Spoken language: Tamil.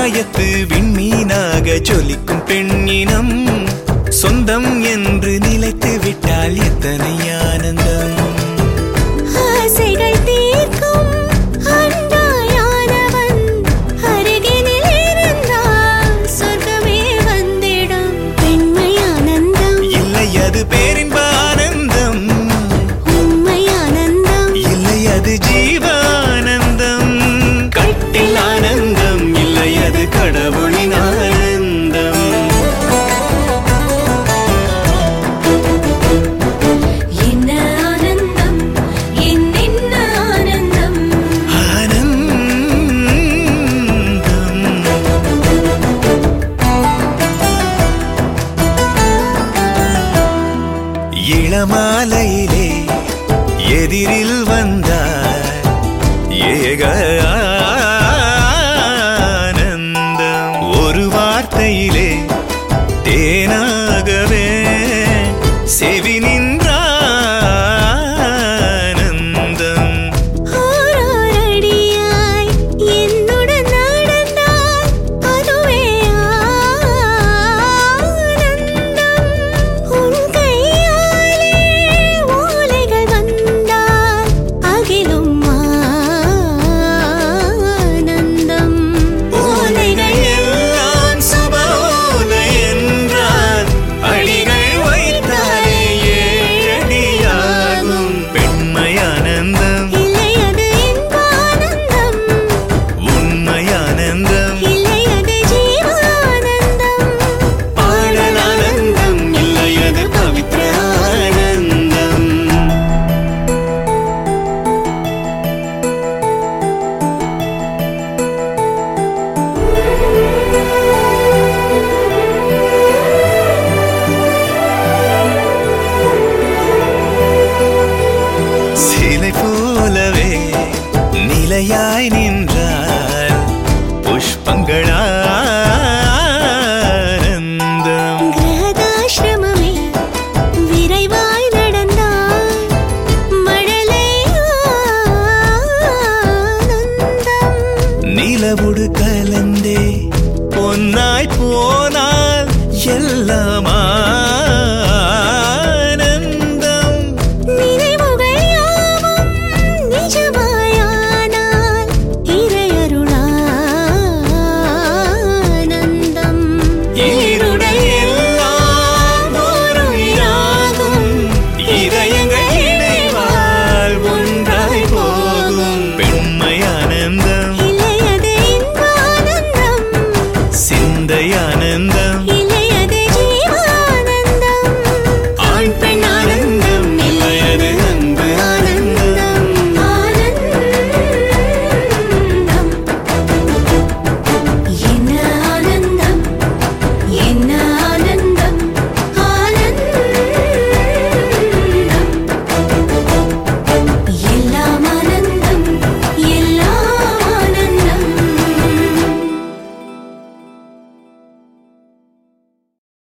ஆகாயத்து விண்மீனாக ஜொலிக்கும் பெண்ணினம் சொந்தம் என்று நிலைத்து விட்டால் எத்தனை ஆனந்தம். ஆசைகள் தீர்க்கும் அன்பாயானவன் அருகினில் இருந்தால் சொர்க்கமே வந்திடும். பெண்மை ஆனந்தம் இல்லை அது பேரின்ப ஆனந்தம், உண்மை ஆனந்தம் இல்லை அது ஜீவானந்தம். கட்டில் ஆனந்தம் இல்லை அது கடவுளின் ஆனந்தம். என்ன ஆனந்தம் என்ன ஆனந்தம் ஆனந்தம் இளமாலையிலே எதிரில் வந்தார் ஏக ஆனந்தம். ஒரு வார்த்தையிலே தேனாகவே செவி நின்ற ஆனந்தம். ஓரடியாய் என்னுடன் நடந்தால் அதுவே ஆனந்தம். உன் கையாலே ஓலைகள் வந்தால் அகிலும் ஆனந்தம். ஓலைகள் எல்லாம் சுபோலை என்றால் அடிகள் வைத்தாலே ஏழடியாகும். பெண்மை ஆனந்தம் இல்லை அது இன்பானந்தம், உண்மை ஆனந்தம் இல்லை அது ஜீவானந்தம். பாடல் ஆனந்தம் இல்லை அது பவித்ர ஆனந்தம். சிலை போலவே நிலையாய் நின்றார் புஷ்பங்கள் ஆனந்தம். கிரகதாசிரமமே விரைவாய் நடந்தால் மழலை ஆனந்தம். நிலவுடு